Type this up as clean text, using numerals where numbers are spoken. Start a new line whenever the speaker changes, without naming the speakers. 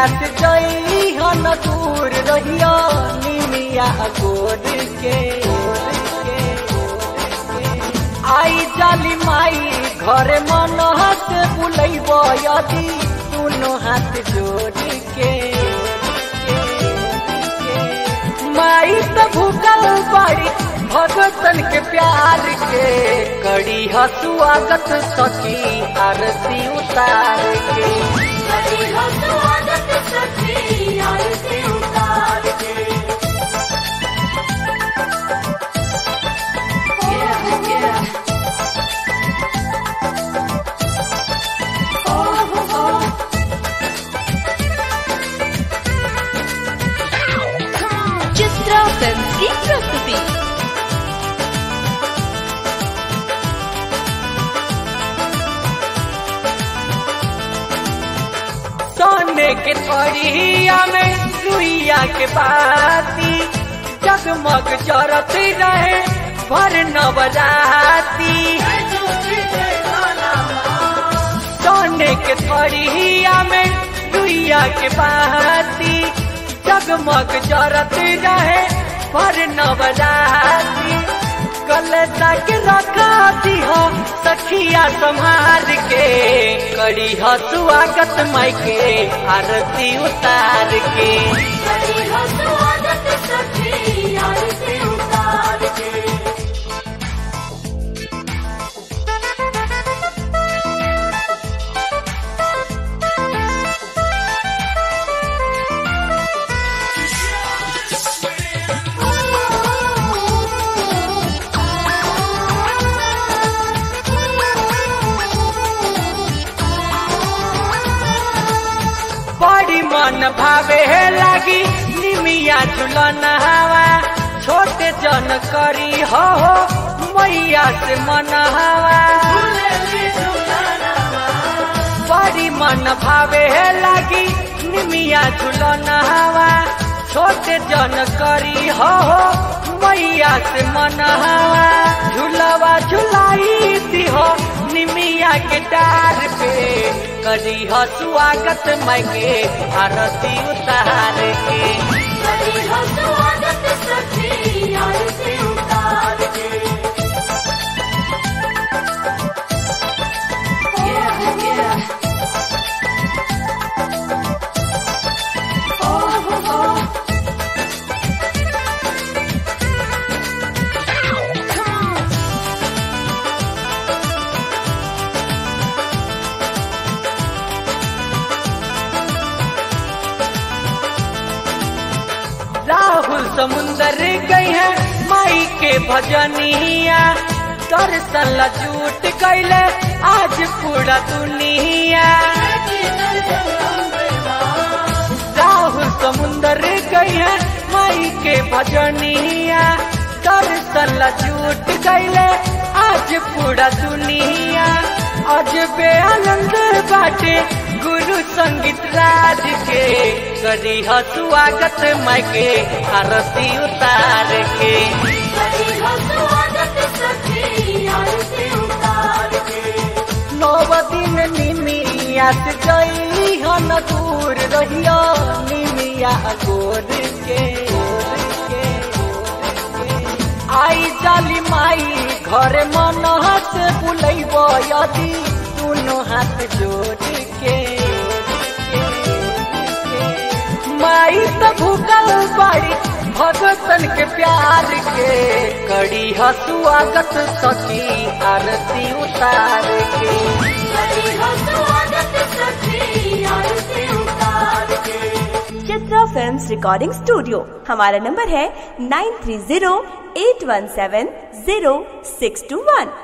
निमिया से जई हन दूर रहिया निमिया गोर के आई जाली माई घरे मन हाथ बुलैब यदि दोनों हाथ जोड़ के माई तो भूखल बड़ी भगतन के प्यार के कड़ी हसुआगत सखी आरती उतार के
कड़ी हसुआगत सखी आरती उतार के
चित्रा फिल्म्स की प्रस्तुति।
सोने के थरिया में रुइया के बाती जगमग जरत रहे भर नवराती सोने के थरिया में रुइया के बाती जगमग जरत रहे भर नवराती कलता के रखा दी हो सखिया संहार के कड़ी हसुआगत माई के आरती उतार के
कड़ी हसुआगत सखी आरती उतार के
बड़ी मन भावे लगी निमिया झुलन हवा छोटे जन करी हो मैया से मन हवा बड़ी मन भावे लगी निमिया झुलन हवा छोटे जन करी हो मैया से मन हवा झुलवा झुलाई दी हो निमिया के डार पे करी हसुआगत माई के आरती उतार के
कड़ी हसुआगत सखी आरती उतार के
राहुल समुंदर गई है माई के भजनिया दर्शन ला झूठ कैले आज पूरा दुनिया राहुल समुंदर गई है माई के भजनिया दर्शन ला झूठ कैले आज पूरा दुनिया अजबे आनंद बाटे गुरु संगीत राज के करी हसुआगत माई के आरती उतार के
कड़ी हसुआगत सखी आरती उतार के
9 दिन निमिया से जई हन दूर रहिया निमिया गोर के आई जाली माई घरे मन हाथ बुलैब यदि दोनों हाथ जोड़ के माई तो भूखल बड़ी भगतन के प्यार के कड़ी हसुआगत सखी आरती उतार के
कड़ी हसुआगत सखी आरती उतार के
चित्रा फिल्म्स रिकॉर्डिंग स्टूडियो। हमारा नंबर है 9308170621।